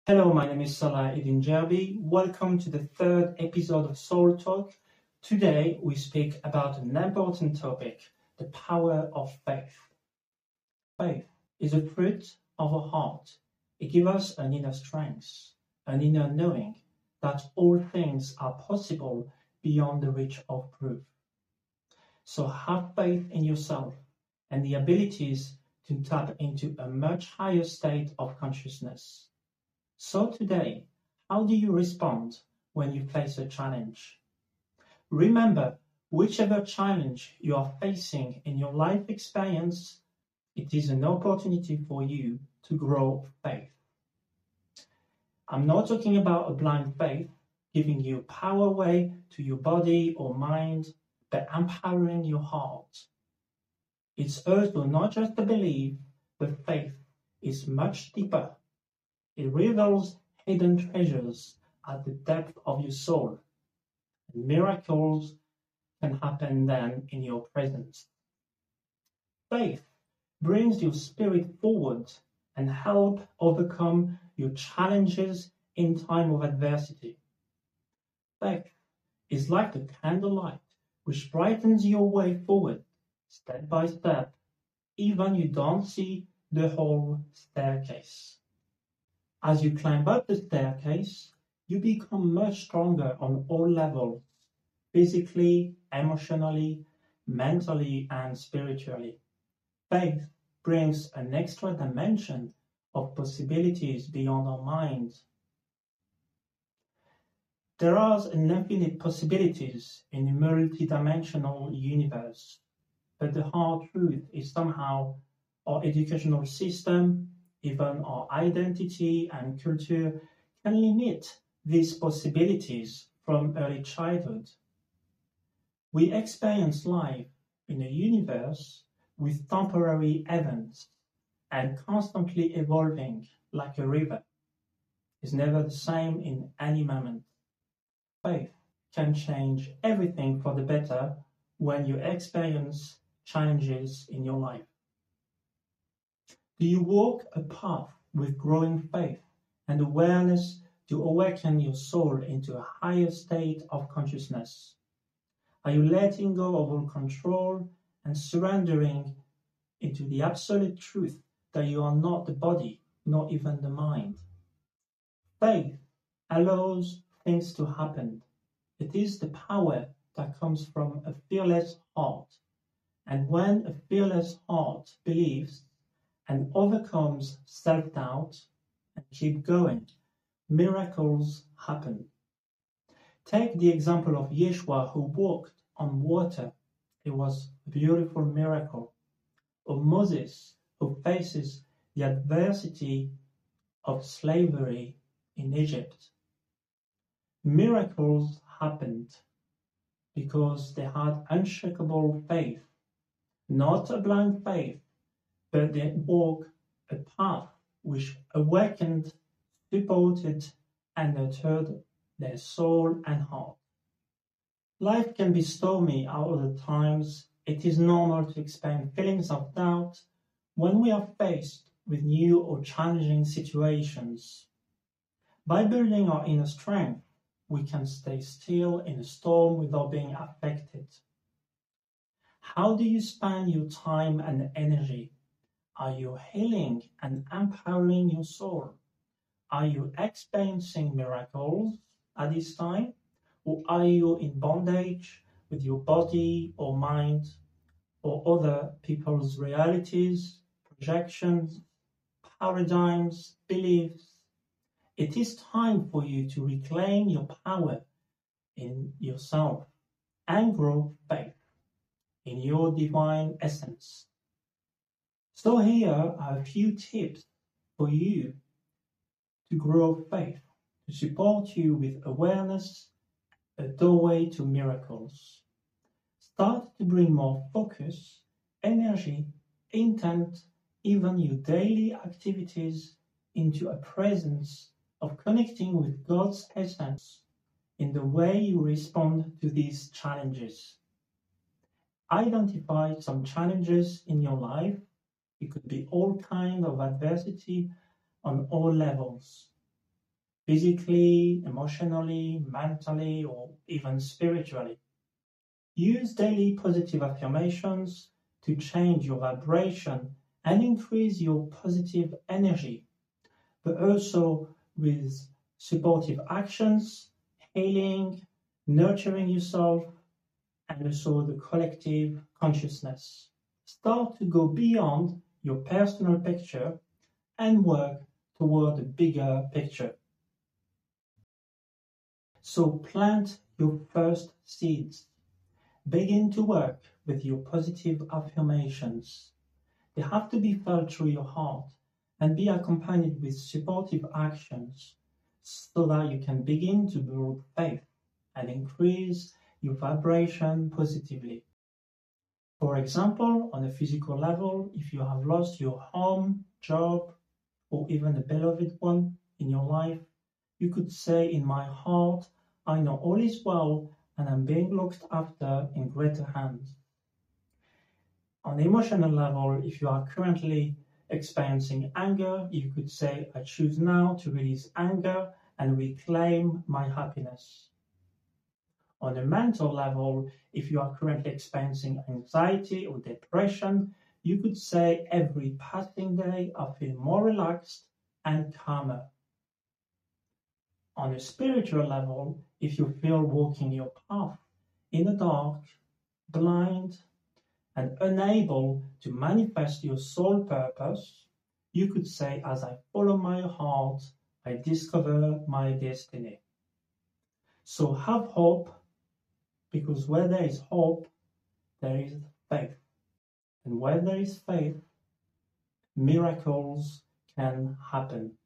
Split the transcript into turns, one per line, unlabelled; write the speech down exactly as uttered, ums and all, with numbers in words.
Hello, my name is Salah Eddin Jerby. Welcome to the third episode of Soul Talk. Today we speak about an important topic, the power of faith. Faith is a fruit of our heart. It gives us an inner strength, an inner knowing that all things are possible beyond the reach of proof. So have faith in yourself and the abilities to tap into a much higher state of consciousness. So today, how do you respond when you face a challenge? Remember, whichever challenge you are facing in your life experience, it is an opportunity for you to grow faith. I'm not talking about a blind faith, giving you power away to your body or mind, but empowering your heart. It's also not just a belief, but faith is much deeper. It reveals hidden treasures at the depth of your soul. And miracles can happen then in your presence. Faith brings your spirit forward and help overcome your challenges in time of adversity. Faith is like the candlelight which brightens your way forward, step by step, even you don't see the whole staircase. As you climb up the staircase, you become much stronger on all levels, physically, emotionally, mentally, and spiritually. Faith brings an extra dimension of possibilities beyond our minds. There are infinite possibilities in a multi-dimensional universe, but the hard truth is somehow our educational system, even our identity and culture, can limit these possibilities from early childhood. We experience life in a universe with temporary events and constantly evolving like a river. It's never the same in any moment. Faith can change everything for the better when you experience challenges in your life. Do you walk a path with growing faith and awareness to awaken your soul into a higher state of consciousness? Are you letting go of all control and surrendering into the absolute truth that you are not the body, not even the mind? Faith allows things to happen. It is the power that comes from a fearless heart. And when a fearless heart believes and overcomes self-doubt and keep going, miracles happen. Take the example of Yeshua who walked on water. It was a beautiful miracle. Or Moses who faces the adversity of slavery in Egypt. Miracles happened because they had unshakable faith, not a blind faith, but they walked a path which awakened, supported, and nurtured their soul and heart. Life can be stormy at other times. It is normal to experience feelings of doubt when we are faced with new or challenging situations. By building our inner strength, we can stay still in a storm without being affected. How do you spend your time and energy? Are you healing and empowering your soul? Are you experiencing miracles at this time? Or are you in bondage with your body or mind or other people's realities, projections, paradigms, beliefs? It is time for you to reclaim your power in yourself and grow faith in your divine essence. So here are a few tips for you to grow faith, to support you with awareness, a doorway to miracles. Start to bring more focus, energy, intent, even your daily activities into a presence of connecting with God's essence in the way you respond to these challenges. Identify some challenges in your life. It could be all kinds of adversity on all levels. physically, emotionally, mentally, or even spiritually. Use daily positive affirmations to change your vibration and increase your positive energy, but also with supportive actions, healing, nurturing yourself, and also the collective consciousness. Start to go beyond your personal picture and work toward a bigger picture. So plant your first seeds. Begin to work with your positive affirmations. They have to be felt through your heart and be accompanied with supportive actions so that you can begin to build faith and increase your vibration positively. For example, on a physical level, if you have lost your home, job, or even a beloved one in your life, you could say, in my heart, I know all is well and I'm being looked after in greater hands. On the emotional level, if you are currently experiencing anger, you could say, I choose now to release anger and reclaim my happiness. On a mental level, if you are currently experiencing anxiety or depression, you could say, every passing day I feel more relaxed and calmer. On a spiritual level, if you feel walking your path in the dark, blind, and unable to manifest your soul purpose, you could say, as I follow my heart, I discover my destiny. So have hope, because where there is hope, there is faith. And where there is faith, miracles can happen.